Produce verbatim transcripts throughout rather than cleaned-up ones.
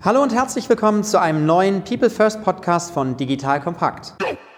Hallo und herzlich willkommen zu einem neuen People First Podcast von Digital Compact.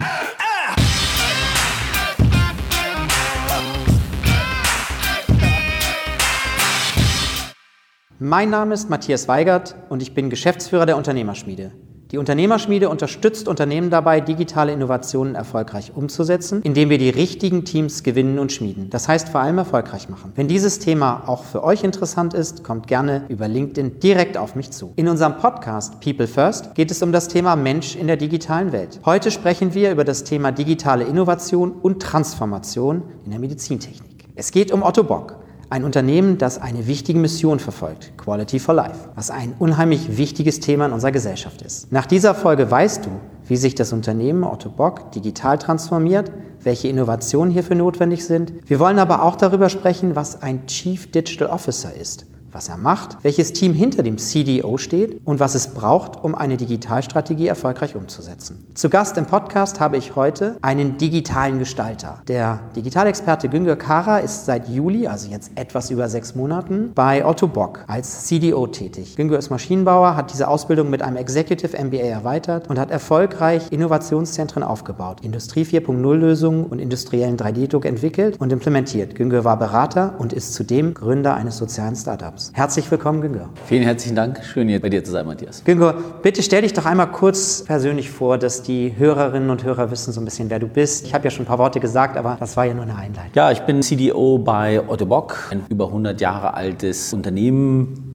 Mein Name ist Matthias Weigert und ich bin Geschäftsführer der Unternehmerschmiede. Die Unternehmerschmiede unterstützt Unternehmen dabei, digitale Innovationen erfolgreich umzusetzen, indem wir die richtigen Teams gewinnen und schmieden. Das heißt vor allem erfolgreich machen. Wenn dieses Thema auch für euch interessant ist, kommt gerne über LinkedIn direkt auf mich zu. In unserem Podcast People First geht es um das Thema Mensch in der digitalen Welt. Heute sprechen wir über das Thema digitale Innovation und Transformation in der Medizintechnik. Es geht um Otto Bock. Ein Unternehmen, das eine wichtige Mission verfolgt, Quality for Life, was ein unheimlich wichtiges Thema in unserer Gesellschaft ist. Nach dieser Folge weißt du, wie sich das Unternehmen Otto Bock digital transformiert, welche Innovationen hierfür notwendig sind. Wir wollen aber auch darüber sprechen, was ein Chief Digital Officer ist, was er macht, welches Team hinter dem C D O steht und was es braucht, um eine Digitalstrategie erfolgreich umzusetzen. Zu Gast im Podcast habe ich heute einen digitalen Gestalter. Der Digitalexperte Güngör Kara ist seit Juli, also jetzt etwas über sechs Monaten, bei Otto Bock als C D O tätig. Güngör ist Maschinenbauer, hat diese Ausbildung mit einem Executive M B A erweitert und hat erfolgreich Innovationszentren aufgebaut, Industrie vier Punkt null Lösungen und industriellen drei D Druck entwickelt und implementiert. Güngör war Berater und ist zudem Gründer eines sozialen Startups. Herzlich willkommen, Güngör. Vielen herzlichen Dank. Schön, hier bei dir zu sein, Matthias. Güngör, bitte stell dich doch einmal kurz persönlich vor, dass die Hörerinnen und Hörer wissen so ein bisschen, wer du bist. Ich habe ja schon ein paar Worte gesagt, aber das war ja nur eine Einleitung. Ja, ich bin C D O bei Otto Bock, ein über hundert Jahre altes Unternehmen.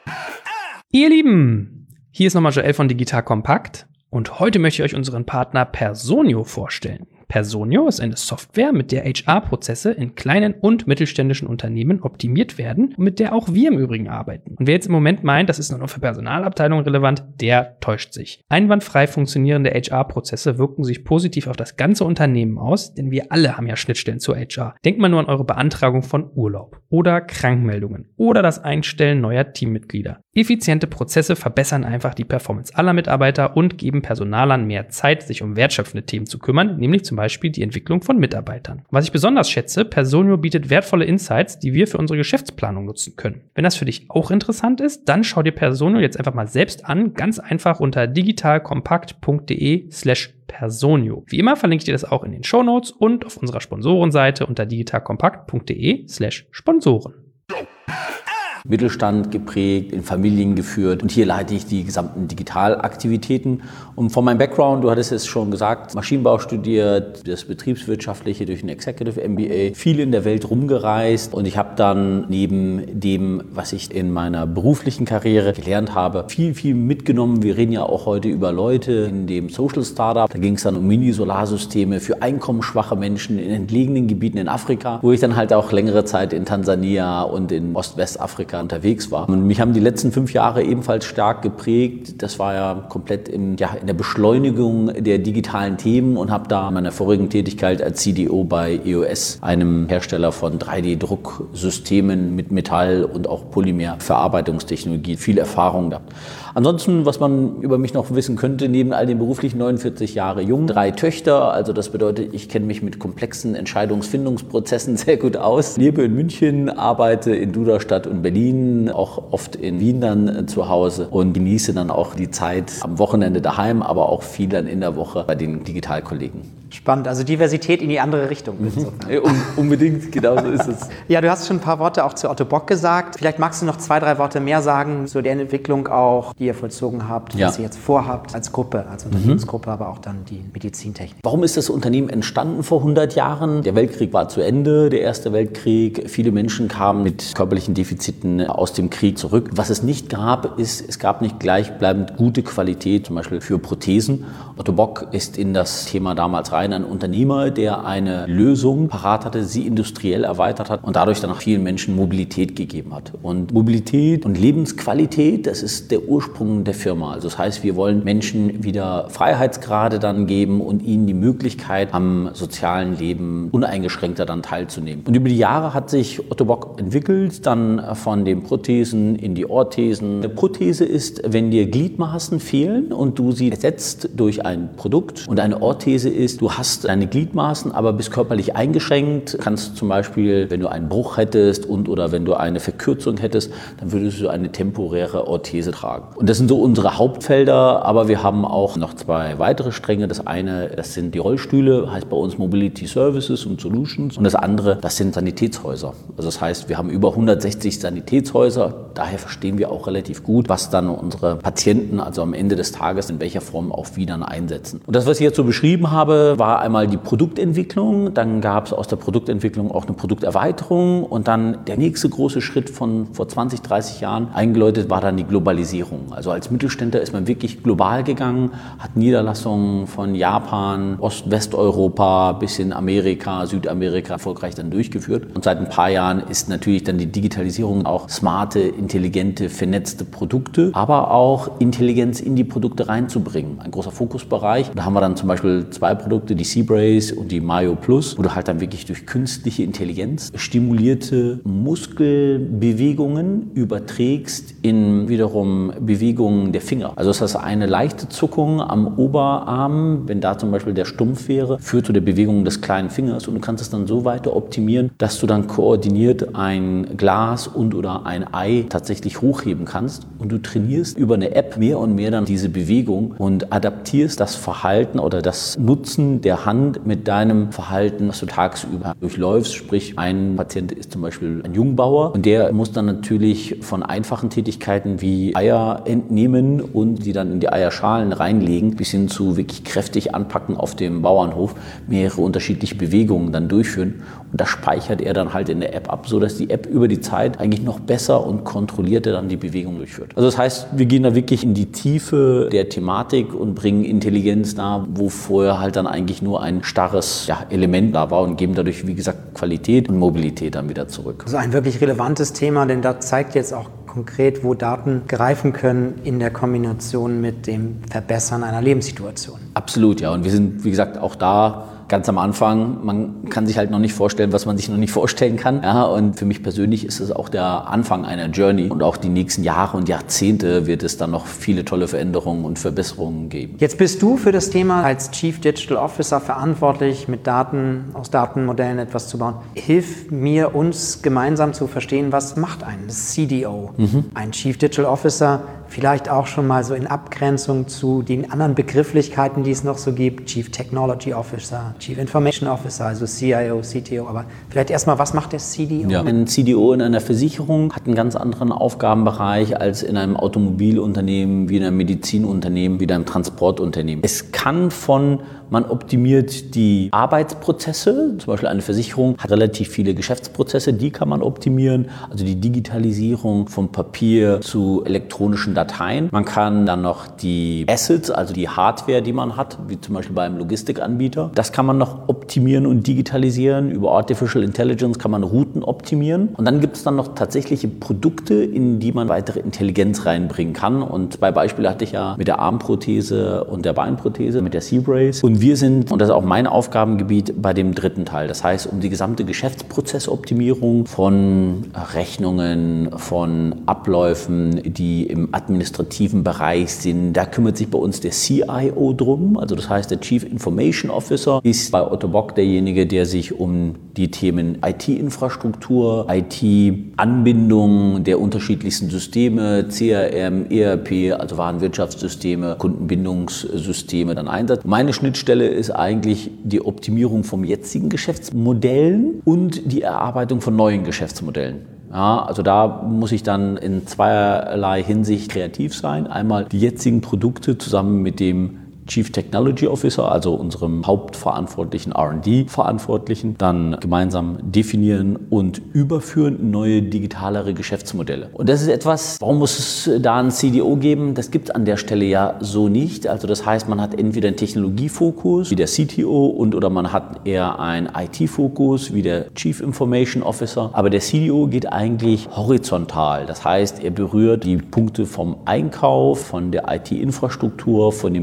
Ihr Lieben, hier ist nochmal Joel von Digital Compact und heute möchte ich euch unseren Partner Personio vorstellen. Personio ist eine Software, mit der H R-Prozesse in kleinen und mittelständischen Unternehmen optimiert werden und mit der auch wir im Übrigen arbeiten. Und wer jetzt im Moment meint, das ist nur noch für Personalabteilungen relevant, der täuscht sich. Einwandfrei funktionierende H R-Prozesse wirken sich positiv auf das ganze Unternehmen aus, denn wir alle haben ja Schnittstellen zur H R. Denkt mal nur an eure Beantragung von Urlaub oder Krankmeldungen oder das Einstellen neuer Teammitglieder. Effiziente Prozesse verbessern einfach die Performance aller Mitarbeiter und geben Personalern mehr Zeit, sich um wertschöpfende Themen zu kümmern, nämlich zum Beispiel die Entwicklung von Mitarbeitern. Was ich besonders schätze, Personio bietet wertvolle Insights, die wir für unsere Geschäftsplanung nutzen können. Wenn das für dich auch interessant ist, dann schau dir Personio jetzt einfach mal selbst an, ganz einfach unter digitalkompakt.de slash Personio. Wie immer verlinke ich dir das auch in den Shownotes und auf unserer Sponsorenseite unter digitalkompakt.de slash Sponsoren. Mittelstand geprägt, in Familien geführt und hier leite ich die gesamten Digitalaktivitäten. Und von meinem Background, du hattest es schon gesagt, Maschinenbau studiert, das Betriebswirtschaftliche durch ein Executive M B A, viel in der Welt rumgereist und ich habe dann neben dem, was ich in meiner beruflichen Karriere gelernt habe, viel, viel mitgenommen. Wir reden ja auch heute über Leute in dem Social Startup. Da ging es dann um Mini-Solarsysteme für einkommensschwache Menschen in entlegenen Gebieten in Afrika, wo ich dann halt auch längere Zeit in Tansania und in Ost-Westafrika unterwegs war. Und mich haben die letzten fünf Jahre ebenfalls stark geprägt. Das war ja komplett im, ja, in der Beschleunigung der digitalen Themen und habe da in meiner vorigen Tätigkeit als C D O bei E O S, einem Hersteller von drei D Drucksystemen mit Metall- und auch Polymerverarbeitungstechnologie, viel Erfahrung gehabt. Ansonsten, was man über mich noch wissen könnte, neben all den beruflichen neunundvierzig Jahre jung, drei Töchter, also das bedeutet, ich kenne mich mit komplexen Entscheidungsfindungsprozessen sehr gut aus. Lebe in München, arbeite in Duderstadt und Berlin, auch oft in Wien dann zu Hause und genieße dann auch die Zeit am Wochenende daheim, aber auch viel dann in der Woche bei den Digitalkollegen. Spannend, also Diversität in die andere Richtung. Mhm. Um, unbedingt, genau so ist es. Ja, du hast schon ein paar Worte auch zu Otto Bock gesagt. Vielleicht magst du noch zwei, drei Worte mehr sagen zu der Entwicklung auch, die ihr vollzogen habt, ja. was ihr jetzt vorhabt als Gruppe, als Unternehmensgruppe, mhm. aber auch dann die Medizintechnik. Warum ist das Unternehmen entstanden vor hundert Jahren? Der Weltkrieg war zu Ende, der Erste Weltkrieg. Viele Menschen kamen mit körperlichen Defiziten aus dem Krieg zurück. Was es nicht gab, ist, es gab nicht gleichbleibend gute Qualität, zum Beispiel für Prothesen. Otto Bock ist in das Thema damals rein, ein Unternehmer, der eine Lösung parat hatte, sie industriell erweitert hat und dadurch dann auch vielen Menschen Mobilität gegeben hat. Und Mobilität und Lebensqualität, das ist der Ursprung der Firma. Also das heißt, wir wollen Menschen wieder Freiheitsgrade dann geben und ihnen die Möglichkeit, am sozialen Leben uneingeschränkter dann teilzunehmen. Und über die Jahre hat sich Otto Bock entwickelt, dann von den Prothesen in die Orthesen. Eine Prothese ist, wenn dir Gliedmaßen fehlen und du sie ersetzt durch ein Produkt. Und eine Orthese ist, du hast deine Gliedmaßen, aber bist körperlich eingeschränkt. Kannst zum Beispiel, wenn du einen Bruch hättest und oder wenn du eine Verkürzung hättest, dann würdest du eine temporäre Orthese tragen. Und das sind so unsere Hauptfelder, aber wir haben auch noch zwei weitere Stränge. Das eine, das sind die Rollstühle, heißt bei uns Mobility Services und Solutions. Und das andere, das sind Sanitätshäuser. Also das heißt, wir haben über hundertsechzig Sanitätshäuser. Daher verstehen wir auch relativ gut, was dann unsere Patienten, also am Ende des Tages, in welcher Form auch wie dann einsetzen. Und das, was ich jetzt so beschrieben habe, war einmal die Produktentwicklung. Dann gab es aus der Produktentwicklung auch eine Produkterweiterung. Und dann der nächste große Schritt von vor zwanzig, dreißig Jahren eingeläutet war dann die Globalisierung. Also als Mittelständler ist man wirklich global gegangen, hat Niederlassungen von Japan, Ost-, Westeuropa bis in Amerika, Südamerika erfolgreich dann durchgeführt. Und seit ein paar Jahren ist natürlich dann die Digitalisierung auch smarte, intelligente, vernetzte Produkte, aber auch Intelligenz in die Produkte reinzubringen. Ein großer Fokusbereich. Da haben wir dann zum Beispiel zwei Produkte, die C-Brace und die Mayo Plus, wo du halt dann wirklich durch künstliche Intelligenz stimulierte Muskelbewegungen überträgst in wiederum Bewegungen der Finger. Also das heißt, eine leichte Zuckung am Oberarm, wenn da zum Beispiel der stumpf wäre, führt zu der Bewegung des kleinen Fingers und du kannst es dann so weiter optimieren, dass du dann koordiniert ein Glas und oder ein Ei tatsächlich hochheben kannst und du trainierst über eine App mehr und mehr dann diese Bewegung und adaptierst das Verhalten oder das Nutzen der Hand mit deinem Verhalten, was du tagsüber durchläufst. Sprich, ein Patient ist zum Beispiel ein Jungbauer und der muss dann natürlich von einfachen Tätigkeiten wie Eier entnehmen und die dann in die Eierschalen reinlegen, bis hin zu wirklich kräftig anpacken auf dem Bauernhof, mehrere unterschiedliche Bewegungen dann durchführen. Und das speichert er dann halt in der App ab, sodass die App über die Zeit eigentlich noch besser und kontrollierter dann die Bewegung durchführt. Also das heißt, wir gehen da wirklich in die Tiefe der Thematik und bringen Intelligenz da, wo vorher halt dann eigentlich nur ein starres ja, Element da war und geben dadurch, wie gesagt, Qualität und Mobilität dann wieder zurück. Also ein wirklich relevantes Thema, denn da zeigt jetzt auch konkret, wo Daten greifen können in der Kombination mit dem Verbessern einer Lebenssituation. Absolut, ja. Und wir sind, wie gesagt, auch da ganz am Anfang. Man kann sich halt noch nicht vorstellen, was man sich noch nicht vorstellen kann. Ja, und für mich persönlich ist es auch der Anfang einer Journey. Und auch die nächsten Jahre und Jahrzehnte wird es dann noch viele tolle Veränderungen und Verbesserungen geben. Jetzt bist du für das Thema als Chief Digital Officer verantwortlich, mit Daten, aus Datenmodellen etwas zu bauen. Hilf mir, uns gemeinsam zu verstehen, was macht ein C D O, mhm. ein Chief Digital Officer, vielleicht auch schon mal so in Abgrenzung zu den anderen Begrifflichkeiten, die es noch so gibt, Chief Technology Officer, Chief Information Officer, also C I O, C T O, aber vielleicht erstmal, was macht der C D O? Ja. Ein C D O in einer Versicherung hat einen ganz anderen Aufgabenbereich als in einem Automobilunternehmen, wie in einem Medizinunternehmen, wie in einem Transportunternehmen. Es kann von, man optimiert die Arbeitsprozesse, zum Beispiel eine Versicherung hat relativ viele Geschäftsprozesse, die kann man optimieren, also die Digitalisierung von Papier zu elektronischen Dateien. Man kann dann noch die Assets, also die Hardware, die man hat, wie zum Beispiel beim Logistikanbieter, das kann man noch optimieren und digitalisieren. Über Artificial Intelligence kann man Routen optimieren. Und dann gibt es dann noch tatsächliche Produkte, in die man weitere Intelligenz reinbringen kann. Und zwei Beispiele hatte ich ja mit der Armprothese und der Beinprothese, mit der C-Brace. Und wir sind, und das ist auch mein Aufgabengebiet, bei dem dritten Teil. Das heißt, um die gesamte Geschäftsprozessoptimierung von Rechnungen, von Abläufen, die im administrativen Bereich sind, da kümmert sich bei uns der C I O drum. Also das heißt, der Chief Information Officer ist bei Otto Bock derjenige, der sich um die Themen I T-Infrastruktur, I T-Anbindung der unterschiedlichsten Systeme, C R M, E R P, also Warenwirtschaftssysteme, Kundenbindungssysteme dann einsetzt. Meine Schnittstelle ist eigentlich die Optimierung vom jetzigen Geschäftsmodellen und die Erarbeitung von neuen Geschäftsmodellen. Ja, also da muss ich dann in zweierlei Hinsicht kreativ sein. Einmal die jetzigen Produkte zusammen mit dem Chief Technology Officer, also unserem hauptverantwortlichen R und D-Verantwortlichen, dann gemeinsam definieren und überführen in neue digitalere Geschäftsmodelle. Und das ist etwas, warum muss es da einen C D O geben? Das gibt es an der Stelle ja so nicht. Also das heißt, man hat entweder einen Technologiefokus wie der C T O und oder man hat eher einen I T-Fokus wie der Chief Information Officer. Aber der C D O geht eigentlich horizontal. Das heißt, er berührt die Punkte vom Einkauf, von der I T-Infrastruktur, von den Produkten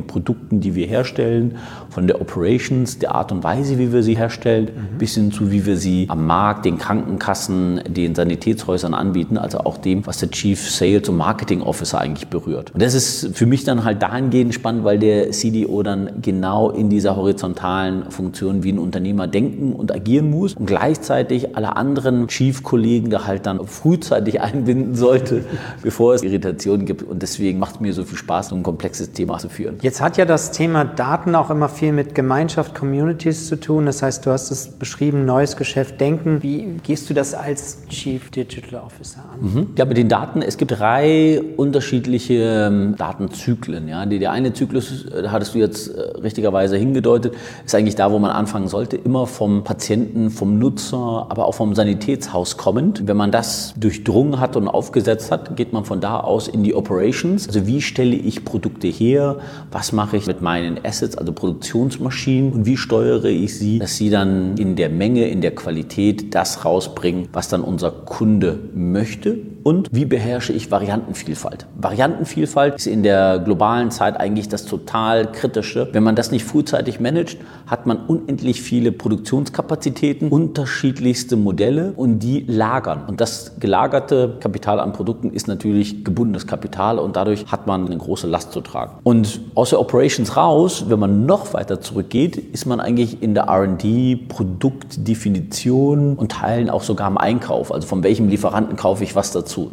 Produkten, die wir herstellen, von der Operations, der Art und Weise, wie wir sie herstellen, mhm. bis hin zu, wie wir sie am Markt, den Krankenkassen, den Sanitätshäusern anbieten, also auch dem, was der Chief Sales und Marketing Officer eigentlich berührt. Und das ist für mich dann halt dahingehend spannend, weil der C D O dann genau in dieser horizontalen Funktion wie ein Unternehmer denken und agieren muss und gleichzeitig alle anderen Chief-Kollegen da halt dann frühzeitig einbinden sollte, bevor es Irritationen gibt. Und deswegen macht es mir so viel Spaß, so ein komplexes Thema zu führen. Jetzt hat ja das Thema Daten auch immer viel mit Gemeinschaft, Communities zu tun. Das heißt, du hast es beschrieben, neues Geschäft denken. Wie gehst du das als Chief Digital Officer an? Mhm. Ja, mit den Daten, es gibt drei unterschiedliche Datenzyklen. Ja. Der eine Zyklus, da hattest du jetzt richtigerweise hingedeutet, ist eigentlich da, wo man anfangen sollte, immer vom Patienten, vom Nutzer, aber auch vom Sanitätshaus kommend. Wenn man das durchdrungen hat und aufgesetzt hat, geht man von da aus in die Operations. Also wie stelle ich Produkte her? Was mache ich mit meinen Assets, also Produktionsmaschinen? Und wie steuere ich sie, dass sie dann in der Menge, in der Qualität das rausbringen, was dann unser Kunde möchte? Und wie beherrsche ich Variantenvielfalt? Variantenvielfalt ist in der globalen Zeit eigentlich das total Kritische. Wenn man das nicht frühzeitig managt, hat man unendlich viele Produktionskapazitäten, unterschiedlichste Modelle und die lagern. Und das gelagerte Kapital an Produkten ist natürlich gebundenes Kapital und dadurch hat man eine große Last zu tragen. Und aus der Operations raus, wenn man noch weiter zurückgeht, ist man eigentlich in der R und D, Produktdefinition und Teilen auch sogar im Einkauf. Also von welchem Lieferanten kaufe ich was dazu.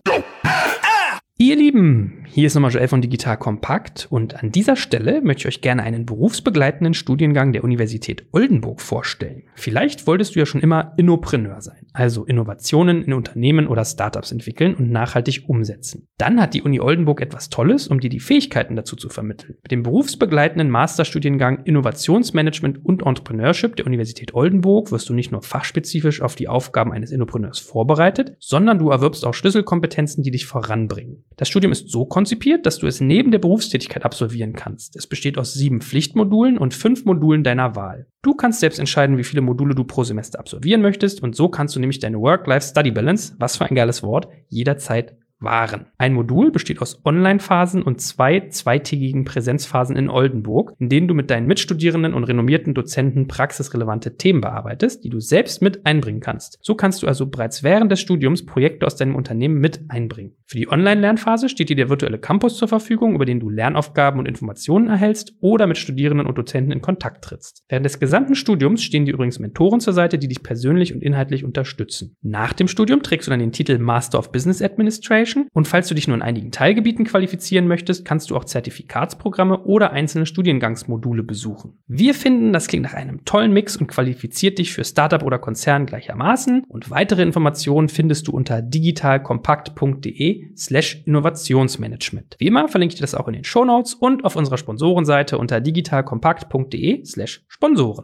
Ihr Lieben, hier ist nochmal Joel von Digital Kompakt und an dieser Stelle möchte ich euch gerne einen berufsbegleitenden Studiengang der Universität Oldenburg vorstellen. Vielleicht wolltest du ja schon immer Innopreneur sein, also Innovationen in Unternehmen oder Startups entwickeln und nachhaltig umsetzen. Dann hat die Uni Oldenburg etwas Tolles, um dir die Fähigkeiten dazu zu vermitteln. Mit dem berufsbegleitenden Masterstudiengang Innovationsmanagement und Entrepreneurship der Universität Oldenburg wirst du nicht nur fachspezifisch auf die Aufgaben eines Innopreneurs vorbereitet, sondern du erwirbst auch Schlüsselkompetenzen, die dich voranbringen. Das Studium ist so konzipiert, dass du es neben der Berufstätigkeit absolvieren kannst. Es besteht aus sieben Pflichtmodulen und fünf Modulen deiner Wahl. Du kannst selbst entscheiden, wie viele Module du pro Semester absolvieren möchtest und so kannst du nämlich deine Work-Life-Study-Balance, was für ein geiles Wort, jederzeit wahren. Ein Modul besteht aus Online-Phasen und zwei zweitägigen Präsenzphasen in Oldenburg, in denen du mit deinen Mitstudierenden und renommierten Dozenten praxisrelevante Themen bearbeitest, die du selbst mit einbringen kannst. So kannst du also bereits während des Studiums Projekte aus deinem Unternehmen mit einbringen. Für die Online-Lernphase steht dir der virtuelle Campus zur Verfügung, über den du Lernaufgaben und Informationen erhältst oder mit Studierenden und Dozenten in Kontakt trittst. Während des gesamten Studiums stehen dir übrigens Mentoren zur Seite, die dich persönlich und inhaltlich unterstützen. Nach dem Studium trägst du dann den Titel Master of Business Administration. Und falls du dich nur in einigen Teilgebieten qualifizieren möchtest, kannst du auch Zertifikatsprogramme oder einzelne Studiengangsmodule besuchen. Wir finden, das klingt nach einem tollen Mix und qualifiziert dich für Startup oder Konzern gleichermaßen. Und weitere Informationen findest du unter digitalkompakt.de slash Innovationsmanagement. Wie immer verlinke ich dir das auch in den Shownotes und auf unserer Sponsorenseite unter digitalkompakt.de slash Sponsoren.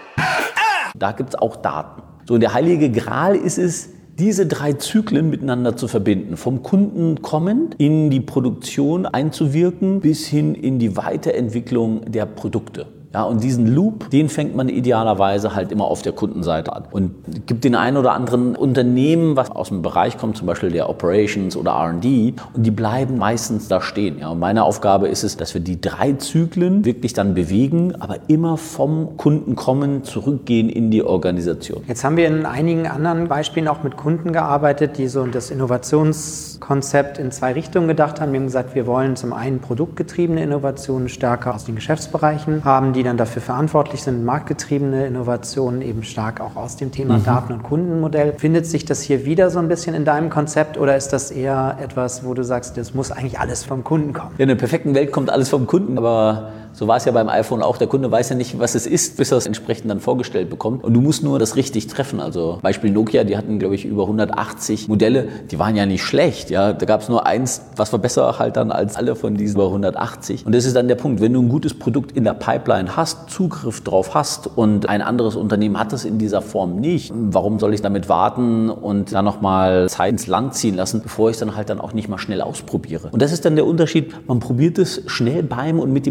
Da gibt es auch Daten. So, und der heilige Gral ist es, diese drei Zyklen miteinander zu verbinden. Vom Kunden kommend in die Produktion einzuwirken bis hin in die Weiterentwicklung der Produkte. Ja, und diesen Loop, den fängt man idealerweise halt immer auf der Kundenseite an. Und es gibt den einen oder anderen Unternehmen, was aus dem Bereich kommt, zum Beispiel der Operations oder R und D, und die bleiben meistens da stehen. Ja, und meine Aufgabe ist es, dass wir die drei Zyklen wirklich dann bewegen, aber immer vom Kunden kommen, zurückgehen in die Organisation. Jetzt haben wir in einigen anderen Beispielen auch mit Kunden gearbeitet, die so das Innovationskonzept in zwei Richtungen gedacht haben. Wir haben gesagt, wir wollen zum einen produktgetriebene Innovationen stärker aus den Geschäftsbereichen haben, die die dann dafür verantwortlich sind, marktgetriebene Innovationen eben stark auch aus dem Thema mhm. Daten- und Kundenmodell. Findet sich das hier wieder so ein bisschen in deinem Konzept oder ist das eher etwas, wo du sagst, das muss eigentlich alles vom Kunden kommen? Ja, in der perfekten Welt kommt alles vom Kunden, aber so war es ja beim iPhone auch. Der Kunde weiß ja nicht, was es ist, bis er es entsprechend dann vorgestellt bekommt. Und du musst nur das richtig treffen. Also Beispiel Nokia, die hatten, glaube ich, über hundertachtzig Modelle. Die waren ja nicht schlecht. Ja, da gab es nur eins, was war besser halt dann als alle von diesen über hundertachtzig. Und das ist dann der Punkt. Wenn du ein gutes Produkt in der Pipeline hast, Zugriff drauf hast und ein anderes Unternehmen hat es in dieser Form nicht, warum soll ich damit warten und dann nochmal Zeit ins Land ziehen lassen, bevor ich es dann halt dann auch nicht mal schnell ausprobiere? Und das ist dann der Unterschied. Man probiert es schnell beim und mit dem Kunden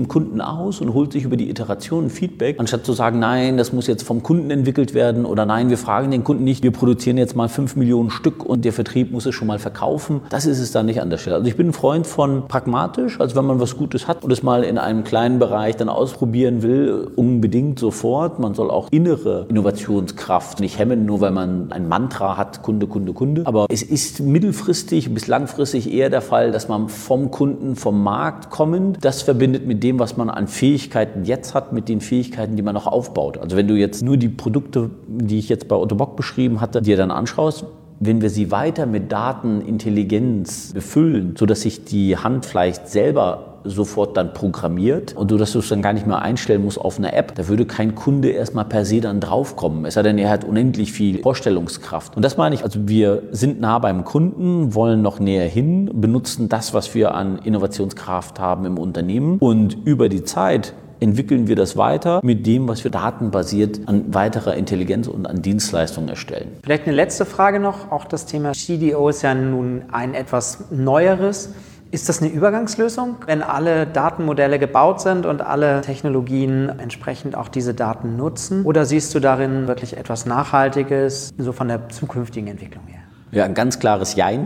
aus und holt sich über die Iterationen Feedback, anstatt zu sagen, nein, das muss jetzt vom Kunden entwickelt werden oder nein, wir fragen den Kunden nicht, wir produzieren jetzt mal fünf Millionen Stück und der Vertrieb muss es schon mal verkaufen. Das ist es dann nicht an der Stelle. Also ich bin ein Freund von pragmatisch, also wenn man was Gutes hat und es mal in einem kleinen Bereich dann ausprobieren will, unbedingt sofort. Man soll auch innere Innovationskraft nicht hemmen, nur weil man ein Mantra hat, Kunde, Kunde, Kunde. Aber es ist mittelfristig bis langfristig eher der Fall, dass man vom Kunden, vom Markt kommend, das verbindet mit dem, was man an Fähigkeiten jetzt hat, mit den Fähigkeiten, die man noch aufbaut. Also wenn du jetzt nur die Produkte, die ich jetzt bei Otto Bock beschrieben hatte, dir dann anschaust, wenn wir sie weiter mit Datenintelligenz befüllen, sodass sich die Hand vielleicht selber sofort dann programmiert und du, dass du es dann gar nicht mehr einstellen musst auf eine App, da würde kein Kunde erstmal per se dann draufkommen. Es sei denn, er hat unendlich viel Vorstellungskraft. Und das meine ich, also wir sind nah beim Kunden, wollen noch näher hin, benutzen das, was wir an Innovationskraft haben im Unternehmen und über die Zeit entwickeln wir das weiter mit dem, was wir datenbasiert an weiterer Intelligenz und an Dienstleistungen erstellen. Vielleicht eine letzte Frage noch. Auch das Thema C D O ist ja nun ein etwas neueres. Ist das eine Übergangslösung, wenn alle Datenmodelle gebaut sind und alle Technologien entsprechend auch diese Daten nutzen? Oder siehst du darin wirklich etwas Nachhaltiges, so von der zukünftigen Entwicklung her? Ja, ein ganz klares Jein.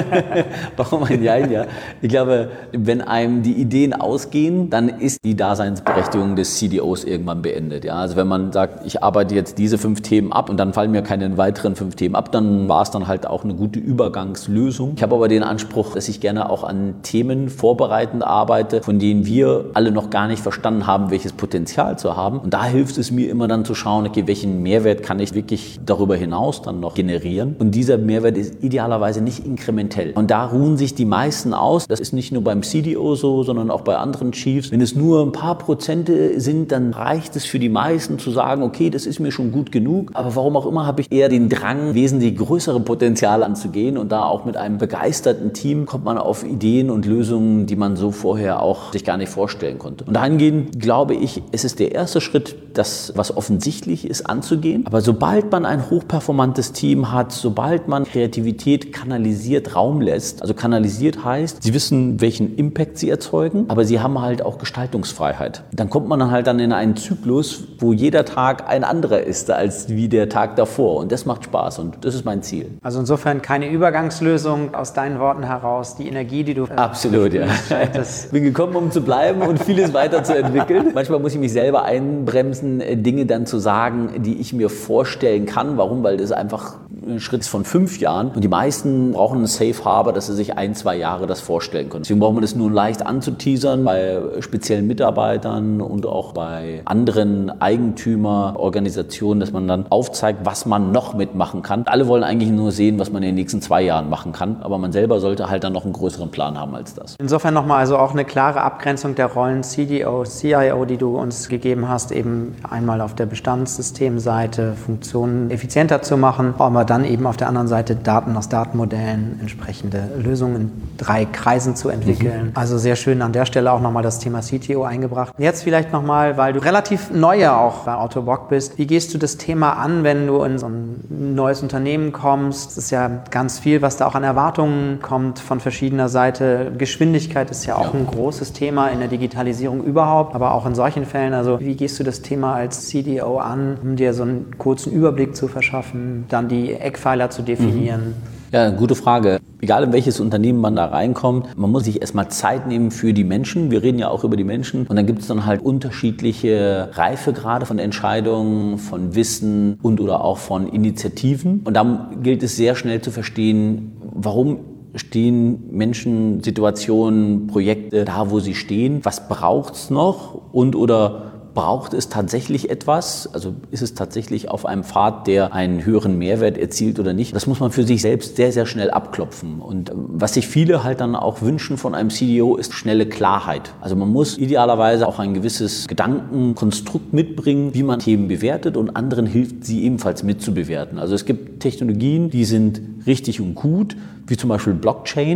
Warum ein Jein? Ja. Ich glaube, wenn einem die Ideen ausgehen, dann ist die Daseinsberechtigung des C D Os irgendwann beendet. Ja. Also wenn man sagt, ich arbeite jetzt diese fünf Themen ab und dann fallen mir keine weiteren fünf Themen ab, dann war es dann halt auch eine gute Übergangslösung. Ich habe aber den Anspruch, dass ich gerne auch an Themen vorbereitend arbeite, von denen wir alle noch gar nicht verstanden haben, welches Potenzial zu haben. Und da hilft es mir immer dann zu schauen, okay, welchen Mehrwert kann ich wirklich darüber hinaus dann noch generieren? Und dieser Mehrwert ist idealerweise nicht inkrementell. Und da ruhen sich die meisten aus. Das ist nicht nur beim C D O so, sondern auch bei anderen Chiefs. Wenn es nur ein paar Prozente sind, dann reicht es für die meisten zu sagen, okay, das ist mir schon gut genug. Aber warum auch immer habe ich eher den Drang, wesentlich größere Potenziale anzugehen. Und da auch mit einem begeisterten Team kommt man auf Ideen und Lösungen, die man so vorher auch sich gar nicht vorstellen konnte. Und dahingehend glaube ich, es ist der erste Schritt, das, was offensichtlich ist, anzugehen. Aber sobald man ein hochperformantes Team hat, sobald man Kreativität kanalisiert Raum lässt. Also kanalisiert heißt, sie wissen, welchen Impact sie erzeugen, aber sie haben halt auch Gestaltungsfreiheit. Dann kommt man dann halt dann in einen Zyklus, wo jeder Tag ein anderer ist als wie der Tag davor. Und das macht Spaß und das ist mein Ziel. Also insofern keine Übergangslösung aus deinen Worten heraus. Die Energie, die du... Äh, Absolut, ja. Ich bin gekommen, um zu bleiben und vieles weiterzuentwickeln. Manchmal muss ich mich selber einbremsen, Dinge dann zu sagen, die ich mir vorstellen kann. Warum? Weil das einfach ein Schritt ist von fünf Jahren. Und die meisten brauchen einen Safe Harbor, dass sie sich ein, zwei Jahre das vorstellen können. Deswegen braucht man das nur leicht anzuteasern bei speziellen Mitarbeitern und auch bei anderen Eigentümerorganisationen, dass man dann aufzeigt, was man noch mitmachen kann. Alle wollen eigentlich nur sehen, was man in den nächsten zwei Jahren machen kann, aber man selber sollte halt dann noch einen größeren Plan haben als das. Insofern nochmal also auch eine klare Abgrenzung der Rollen C D O, C I O, die du uns gegeben hast, eben einmal auf der Bestandssystemseite Funktionen effizienter zu machen, aber dann eben auf der anderen Seite Daten aus Datenmodellen, entsprechende Lösungen in drei Kreisen zu entwickeln. Mhm. Also sehr schön an der Stelle auch nochmal das Thema C T O eingebracht. Jetzt vielleicht nochmal, weil du relativ neu ja auch bei Otto Bock bist, wie gehst du das Thema an, wenn du in so ein neues Unternehmen kommst? Es ist ja ganz viel, was da auch an Erwartungen kommt von verschiedener Seite. Geschwindigkeit ist ja auch ja. ein großes Thema in der Digitalisierung überhaupt, aber auch in solchen Fällen. Also wie gehst du das Thema als C D O an, um dir so einen kurzen Überblick zu verschaffen, dann die Eckpfeiler zu definieren? Mhm. Ja, gute Frage. Egal in welches Unternehmen man da reinkommt, man muss sich erstmal Zeit nehmen für die Menschen. Wir reden ja auch über die Menschen. Und dann gibt es dann halt unterschiedliche Reifegrade von Entscheidungen, von Wissen und oder auch von Initiativen. Und da gilt es sehr schnell zu verstehen, warum stehen Menschen, Situationen, Projekte da, wo sie stehen. Was braucht es noch und oder braucht es tatsächlich etwas? Also ist es tatsächlich auf einem Pfad, der einen höheren Mehrwert erzielt oder nicht? Das muss man für sich selbst sehr, sehr schnell abklopfen. Und was sich viele halt dann auch wünschen von einem C D O, ist schnelle Klarheit. Also man muss idealerweise auch ein gewisses Gedankenkonstrukt mitbringen, wie man Themen bewertet und anderen hilft, sie ebenfalls mitzubewerten. Also es gibt Technologien, die sind richtig und gut, wie zum Beispiel Blockchain.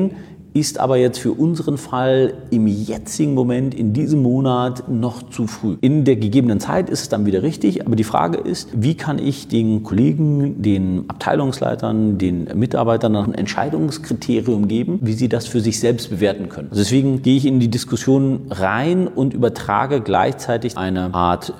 ist aber jetzt für unseren Fall im jetzigen Moment, in diesem Monat noch zu früh. In der gegebenen Zeit ist es dann wieder richtig, aber die Frage ist, wie kann ich den Kollegen, den Abteilungsleitern, den Mitarbeitern ein Entscheidungskriterium geben, wie sie das für sich selbst bewerten können. Also deswegen gehe ich in die Diskussion rein und übertrage gleichzeitig eine Art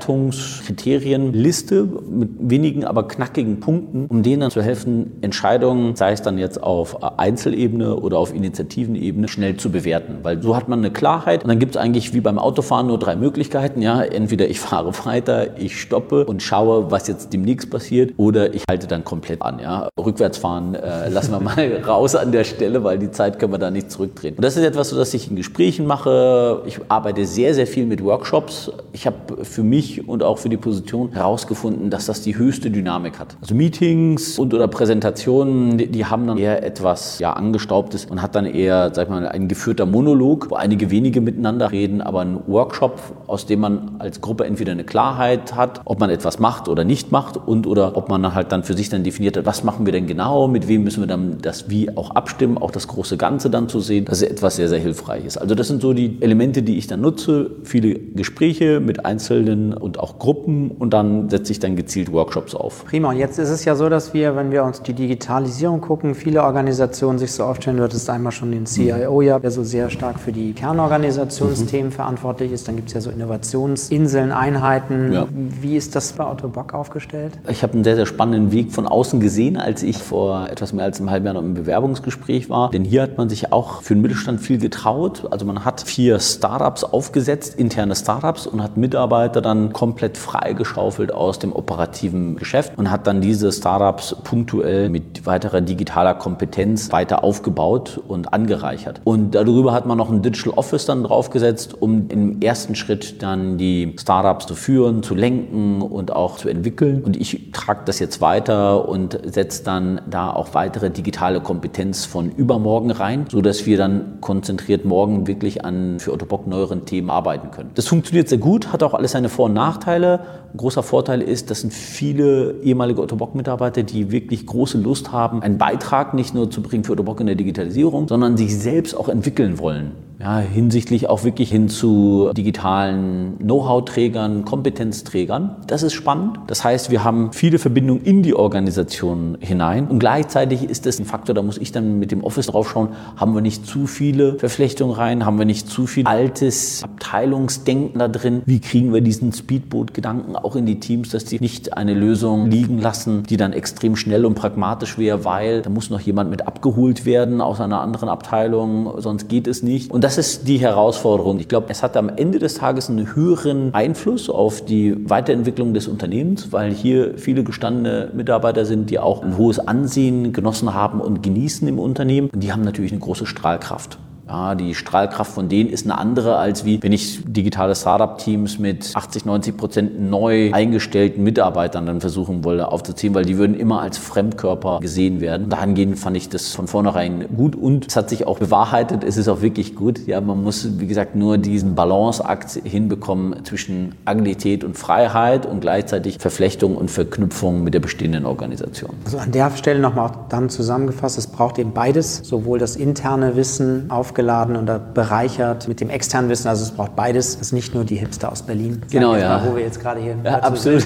Bewertungskriterienliste mit wenigen, aber knackigen Punkten, um denen dann zu helfen, Entscheidungen, sei es dann jetzt auf Einzelebene oder auf Initiativenebene, schnell zu bewerten. Weil so hat man eine Klarheit und dann gibt es eigentlich wie beim Autofahren nur drei Möglichkeiten. Ja, entweder ich fahre weiter, ich stoppe und schaue, was jetzt demnächst passiert, oder ich halte dann komplett an. Ja. Rückwärts fahren äh, lassen wir mal raus an der Stelle, weil die Zeit können wir da nicht zurückdrehen. Und das ist etwas, das ich in Gesprächen mache. Ich arbeite sehr, sehr viel mit Workshops. Ich habe für mich und auch für die Position herausgefunden, dass das die höchste Dynamik hat. Also Meetings und oder Präsentationen, die, die haben dann eher etwas ja, Angestaubtes und hat dann eher, sag ich mal, ein geführter Monolog, wo einige wenige miteinander reden, aber ein Workshop, aus dem man als Gruppe entweder eine Klarheit hat, ob man etwas macht oder nicht macht und oder ob man halt dann für sich dann definiert hat, was machen wir denn genau, mit wem müssen wir dann das Wie auch abstimmen, auch das große Ganze dann zu sehen. Das ist etwas sehr, sehr Hilfreiches. Also das sind so die Elemente, die ich dann nutze. Viele Gespräche mit Einzelnen und auch Gruppen und dann setze ich dann gezielt Workshops auf. Prima. Und jetzt ist es ja so, dass wir, wenn wir uns die Digitalisierung gucken, viele Organisationen sich so aufstellen. Du hattest einmal schon den C I O, ja, der so sehr stark für die Kernorganisationsthemen mhm. verantwortlich ist. Dann gibt es ja so Innovationsinseln, Einheiten. Ja. Wie ist das bei Otto Bock aufgestellt? Ich habe einen sehr, sehr spannenden Weg von außen gesehen, als ich vor etwas mehr als einem halben Jahr noch im Bewerbungsgespräch war. Denn hier hat man sich auch für den Mittelstand viel getraut. Also man hat vier Startups aufgesetzt, interne Startups, und hat Mitarbeiter dann komplett freigeschaufelt aus dem operativen Geschäft und hat dann diese Startups punktuell mit weiterer digitaler Kompetenz weiter aufgebaut und angereichert. Und darüber hat man noch ein Digital Office dann draufgesetzt, um im ersten Schritt dann die Startups zu führen, zu lenken und auch zu entwickeln. Und ich trage das jetzt weiter und setze dann da auch weitere digitale Kompetenz von übermorgen rein, sodass wir dann konzentriert morgen wirklich an für Otto Bock neueren Themen arbeiten können. Das funktioniert sehr gut, hat auch alles seine Vor- und Nachteile. Ein großer Vorteil ist, das sind viele ehemalige Otto Bock-Mitarbeiter, die wirklich große Lust haben, einen Beitrag nicht nur zu bringen für Otto Bock in der Digitalisierung, sondern sich selbst auch entwickeln wollen. Ja, hinsichtlich auch wirklich hin zu digitalen Know-how-Trägern, Kompetenzträgern. Das ist spannend. Das heißt, wir haben viele Verbindungen in die Organisation hinein und gleichzeitig ist das ein Faktor, da muss ich dann mit dem Office drauf schauen, haben wir nicht zu viele Verflechtungen rein, haben wir nicht zu viel altes Abteilungsdenken da drin, wie kriegen wir diesen Speedboot-Gedanken auch in die Teams, dass die nicht eine Lösung liegen lassen, die dann extrem schnell und pragmatisch wäre, weil da muss noch jemand mit abgeholt werden aus einer anderen Abteilung, sonst geht es nicht. Und das ist die Herausforderung. Ich glaube, es hat am Ende des Tages einen höheren Einfluss auf die Weiterentwicklung des Unternehmens, weil hier viele gestandene Mitarbeiter sind, die auch ein hohes Ansehen genossen haben und genießen im Unternehmen. Und die haben natürlich eine große Strahlkraft. Ja, die Strahlkraft von denen ist eine andere, als wie wenn ich digitale Startup-Teams mit achtzig, neunzig Prozent neu eingestellten Mitarbeitern dann versuchen wollte aufzuziehen, weil die würden immer als Fremdkörper gesehen werden. Dahingehend fand ich das von vornherein gut und es hat sich auch bewahrheitet, es ist auch wirklich gut. Ja, man muss, wie gesagt, nur diesen Balanceakt hinbekommen zwischen Agilität und Freiheit und gleichzeitig Verflechtung und Verknüpfung mit der bestehenden Organisation. Also an der Stelle nochmal dann zusammengefasst, es braucht eben beides, sowohl das interne Wissen auf geladen und bereichert mit dem externen Wissen. Also es braucht beides. Es ist nicht nur die Hipster aus Berlin. Genau, ja. Mal, wo wir jetzt gerade hier ja, absolut.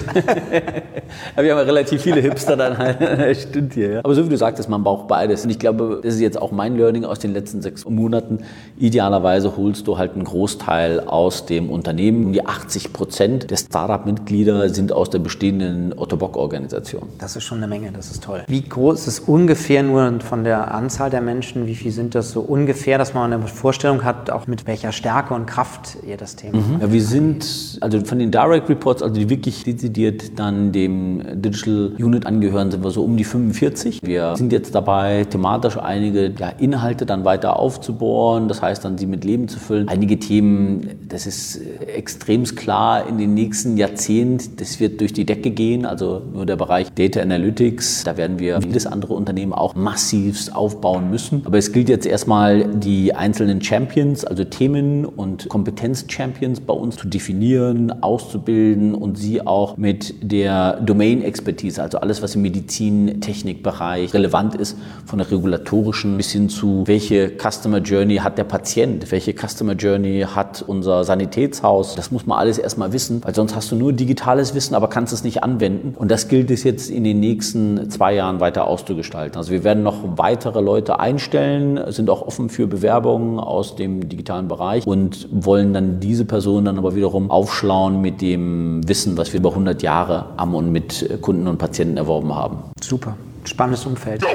Wir haben ja relativ viele Hipster dann halt. Stimmt hier, ja. Aber so wie du sagtest, man braucht beides. Und ich glaube, das ist jetzt auch mein Learning aus den letzten sechs Monaten. Idealerweise holst du halt einen Großteil aus dem Unternehmen. Um die achtzig Prozent der Startup-Mitglieder sind aus der bestehenden Otto Bock-Organisation. Das ist schon eine Menge, das ist toll. Wie groß ist es ungefähr nur von der Anzahl der Menschen? Wie viel sind das so ungefähr, dass man eine Vorstellung hat, auch mit welcher Stärke und Kraft ihr das Thema mhm. Ja, wir sind, also von den Direct Reports, also die wirklich dezidiert dann dem Digital Unit angehören, sind wir so um die fünfundvierzig. Wir sind jetzt dabei, thematisch einige ja, Inhalte dann weiter aufzubohren, das heißt dann sie mit Leben zu füllen. Einige Themen, das ist extremst klar in den nächsten Jahrzehnten, das wird durch die Decke gehen, also nur der Bereich Data Analytics, da werden wir wie jedes andere Unternehmen auch massivst aufbauen müssen. Aber es gilt jetzt erstmal die die einzelnen Champions, also Themen- und Kompetenz-Champions bei uns zu definieren, auszubilden und sie auch mit der Domain-Expertise, also alles, was im Medizin-Technik-Bereich relevant ist, von der regulatorischen bis hin zu, welche Customer Journey hat der Patient, welche Customer Journey hat unser Sanitätshaus. Das muss man alles erstmal wissen, weil sonst hast du nur digitales Wissen, aber kannst es nicht anwenden. Und das gilt es jetzt in den nächsten zwei Jahren weiter auszugestalten. Also wir werden noch weitere Leute einstellen, sind auch offen für Bewerbungen aus dem digitalen Bereich und wollen dann diese Personen dann aber wiederum aufschlauen mit dem Wissen, was wir über hundert Jahre am und mit Kunden und Patienten erworben haben. Super, spannendes Umfeld.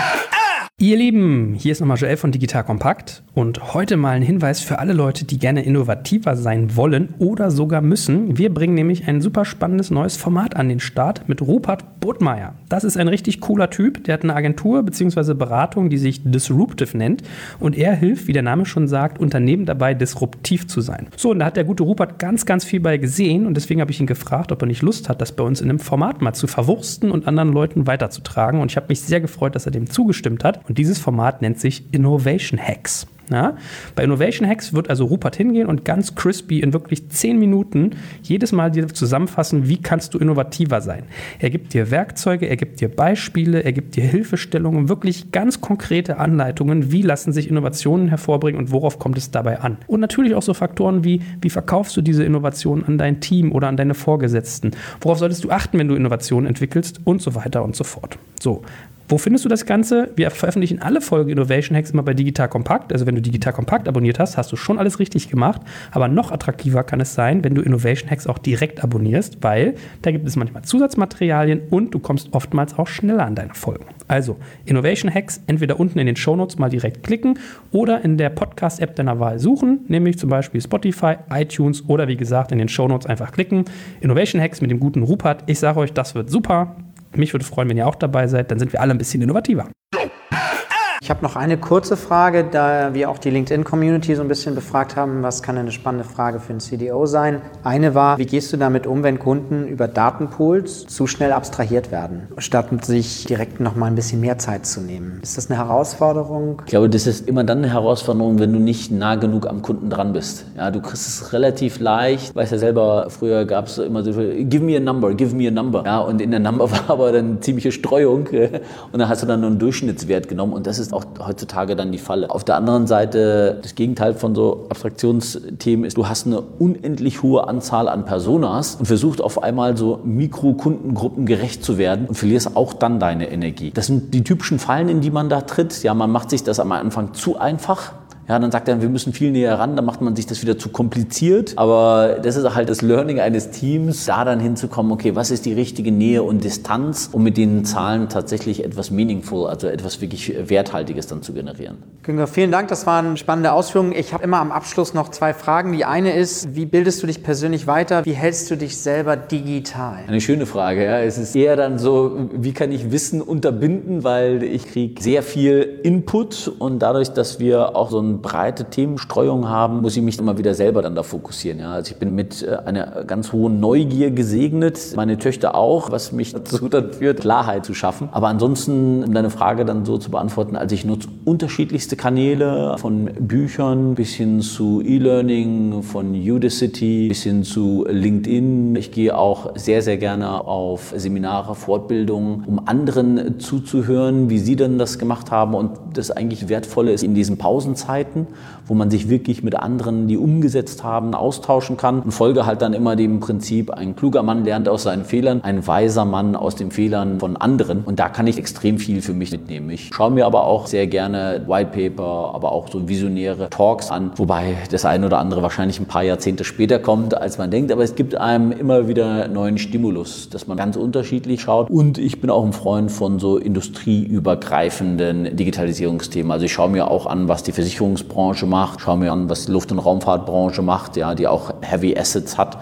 Ihr Lieben, hier ist nochmal Joel von Digital Compact und heute mal ein Hinweis für alle Leute, die gerne innovativer sein wollen oder sogar müssen. Wir bringen nämlich ein super spannendes neues Format an den Start mit Rupert Bodmeier. Das ist ein richtig cooler Typ, der hat eine Agentur bzw. Beratung, die sich Disruptive nennt und er hilft, wie der Name schon sagt, Unternehmen dabei, disruptiv zu sein. So, und da hat der gute Rupert ganz, ganz viel bei gesehen und deswegen habe ich ihn gefragt, ob er nicht Lust hat, das bei uns in einem Format mal zu verwursten und anderen Leuten weiterzutragen und ich habe mich sehr gefreut, dass er dem zugestimmt hat. Und dieses Format nennt sich Innovation Hacks. Ja? Bei Innovation Hacks wird also Rupert hingehen und ganz crispy in wirklich zehn Minuten jedes Mal dir zusammenfassen, wie kannst du innovativer sein. Er gibt dir Werkzeuge, er gibt dir Beispiele, er gibt dir Hilfestellungen, wirklich ganz konkrete Anleitungen, wie lassen sich Innovationen hervorbringen und worauf kommt es dabei an. Und natürlich auch so Faktoren wie, wie verkaufst du diese Innovationen an dein Team oder an deine Vorgesetzten, worauf solltest du achten, wenn du Innovationen entwickelst und so weiter und so fort. So. Wo findest du das Ganze? Wir veröffentlichen alle Folgen Innovation Hacks immer bei Digital Compact. Also wenn du Digital Compact abonniert hast, hast du schon alles richtig gemacht. Aber noch attraktiver kann es sein, wenn du Innovation Hacks auch direkt abonnierst, weil da gibt es manchmal Zusatzmaterialien und du kommst oftmals auch schneller an deine Folgen. Also Innovation Hacks entweder unten in den Shownotes mal direkt klicken oder in der Podcast-App deiner Wahl suchen, nämlich zum Beispiel Spotify, iTunes oder wie gesagt in den Shownotes einfach klicken. Innovation Hacks mit dem guten Rupert. Ich sage euch, das wird super. Mich würde freuen, wenn ihr auch dabei seid, dann sind wir alle ein bisschen innovativer. Ich habe noch eine kurze Frage, da wir auch die LinkedIn-Community so ein bisschen befragt haben, was kann eine spannende Frage für einen C D O sein. Eine war, wie gehst du damit um, wenn Kunden über Datenpools zu schnell abstrahiert werden, statt sich direkt noch mal ein bisschen mehr Zeit zu nehmen? Ist das eine Herausforderung? Ich glaube, das ist immer dann eine Herausforderung, wenn du nicht nah genug am Kunden dran bist. Ja, du kriegst es relativ leicht. Weißt ja selber, früher gab es immer so, give me a number, give me a number. Ja, und in der Number war aber dann ziemliche Streuung und dann hast du dann nur einen Durchschnittswert genommen und das ist auch heutzutage dann die Falle. Auf der anderen Seite, das Gegenteil von so Abstraktionsthemen ist, du hast eine unendlich hohe Anzahl an Personas und versuchst auf einmal so Mikrokundengruppen gerecht zu werden und verlierst auch dann deine Energie. Das sind die typischen Fallen, in die man da tritt. Ja, man macht sich das am Anfang zu einfach. Ja, dann sagt er, wir müssen viel näher ran, dann macht man sich das wieder zu kompliziert. Aber das ist halt das Learning eines Teams, da dann hinzukommen, okay, was ist die richtige Nähe und Distanz, um mit den Zahlen tatsächlich etwas meaningful, also etwas wirklich Werthaltiges dann zu generieren. Günther, vielen Dank, das waren spannende Ausführungen. Ich habe immer am Abschluss noch zwei Fragen. Die eine ist, wie bildest du dich persönlich weiter? Wie hältst du dich selber digital? Eine schöne Frage, ja. Es ist eher dann so, wie kann ich Wissen unterbinden, weil ich kriege sehr viel Input und dadurch, dass wir auch so ein breite Themenstreuung haben, muss ich mich immer wieder selber dann da fokussieren. Ja. Also ich bin mit einer ganz hohen Neugier gesegnet, meine Töchter auch, was mich dazu dann führt, Klarheit zu schaffen. Aber ansonsten, um deine Frage dann so zu beantworten, also ich nutze unterschiedlichste Kanäle, von Büchern bis hin zu E-Learning, von Udacity bis hin zu LinkedIn. Ich gehe auch sehr, sehr gerne auf Seminare, Fortbildungen, um anderen zuzuhören, wie sie denn das gemacht haben. Und das eigentlich Wertvolle ist in diesen Pausenzeiten, wo man sich wirklich mit anderen, die umgesetzt haben, austauschen kann und folge halt dann immer dem Prinzip, ein kluger Mann lernt aus seinen Fehlern, ein weiser Mann aus den Fehlern von anderen und da kann ich extrem viel für mich mitnehmen. Ich schaue mir aber auch sehr gerne White Paper, aber auch so visionäre Talks an, wobei das eine oder andere wahrscheinlich ein paar Jahrzehnte später kommt, als man denkt, aber es gibt einem immer wieder neuen Stimulus, dass man ganz unterschiedlich schaut und ich bin auch ein Freund von so industrieübergreifenden Digitalisierungsthemen. Also ich schaue mir auch an, was die Versicherungsbranche macht, schaue mir an, was die Luft- und Raumfahrtbranche macht, ja, die auch Heavy Assets hat,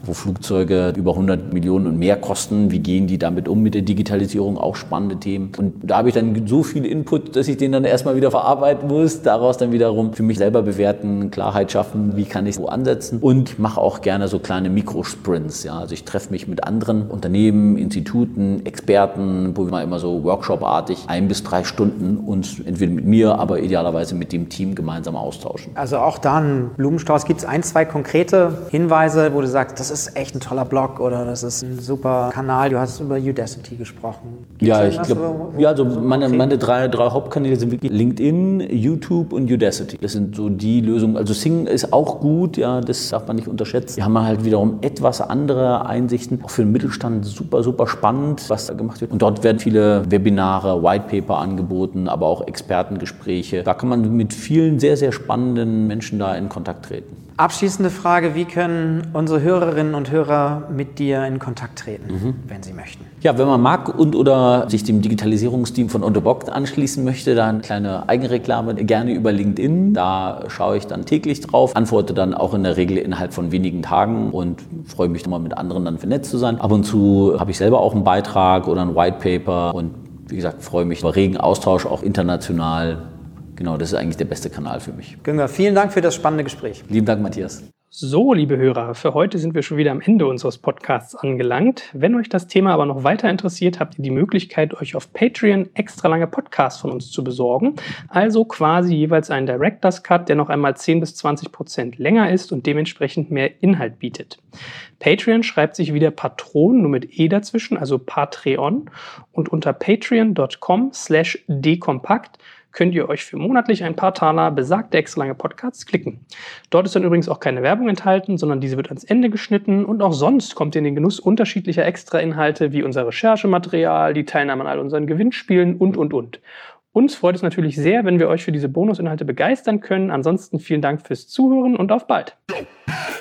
wo Flugzeuge über hundert Millionen und mehr kosten. Wie gehen die damit um mit der Digitalisierung? Auch spannende Themen. Und da habe ich dann so viel Input, dass ich den dann erstmal wieder verarbeiten muss. Daraus dann wiederum für mich selber bewerten, Klarheit schaffen, wie kann ich es wo ansetzen. Und mache auch gerne so kleine Mikrosprints. Ja. Also ich treffe mich mit anderen Unternehmen, Instituten, Experten, wo wir immer so Workshop-artig ein bis drei Stunden uns entweder mit mir, aber idealerweise mit dem Team gemeinsam austauschen. Also auch da ein Blumenstrauß. Gibt es ein, zwei konkrete Hinweise, wo du sagst, das ist echt ein toller Blog oder das ist ein super Kanal? Du hast über Udacity gesprochen. Gibt's ja, ich glaube, ja, also meine, meine drei, drei Hauptkanäle sind wirklich LinkedIn, YouTube und Udacity. Das sind so die Lösungen. Also Sing ist auch gut, ja, das darf man nicht unterschätzen. Wir haben halt wiederum etwas andere Einsichten. Auch für den Mittelstand super, super spannend, was da gemacht wird. Und dort werden viele Webinare, Whitepaper angeboten, aber auch Expertengespräche. Da kann man mit vielen sehr, sehr spannenden Menschen da in Kontakt treten. Abschließende Frage, wie können unsere Hörerinnen und Hörer mit dir in Kontakt treten, mhm. wenn sie möchten? Ja, wenn man mag und oder sich dem Digitalisierungsteam von Unterbox anschließen möchte, dann eine kleine Eigenreklame, gerne über LinkedIn. Da schaue ich dann täglich drauf, antworte dann auch in der Regel innerhalb von wenigen Tagen und freue mich dann mal mit anderen dann vernetzt zu sein. Ab und zu habe ich selber auch einen Beitrag oder ein Whitepaper und wie gesagt, freue mich über regen Austausch, auch international. Genau, das ist eigentlich der beste Kanal für mich. Günger, vielen Dank für das spannende Gespräch. Lieben Dank, Matthias. So, liebe Hörer, für heute sind wir schon wieder am Ende unseres Podcasts angelangt. Wenn euch das Thema aber noch weiter interessiert, habt ihr die Möglichkeit, euch auf Patreon extra lange Podcasts von uns zu besorgen. Also quasi jeweils einen Director's Cut, der noch einmal zehn bis zwanzig Prozent länger ist und dementsprechend mehr Inhalt bietet. Patreon schreibt sich wieder Patron, nur mit E dazwischen, also Patreon. Und unter patreon.com slash dekompakt könnt ihr euch für monatlich ein paar Taler besagte extra lange Podcasts klicken. Dort ist dann übrigens auch keine Werbung enthalten, sondern diese wird ans Ende geschnitten und auch sonst kommt ihr in den Genuss unterschiedlicher Extra-Inhalte wie unser Recherchematerial, die Teilnahme an all unseren Gewinnspielen und, und, und. Uns freut es natürlich sehr, wenn wir euch für diese Bonusinhalte begeistern können. Ansonsten vielen Dank fürs Zuhören und auf bald.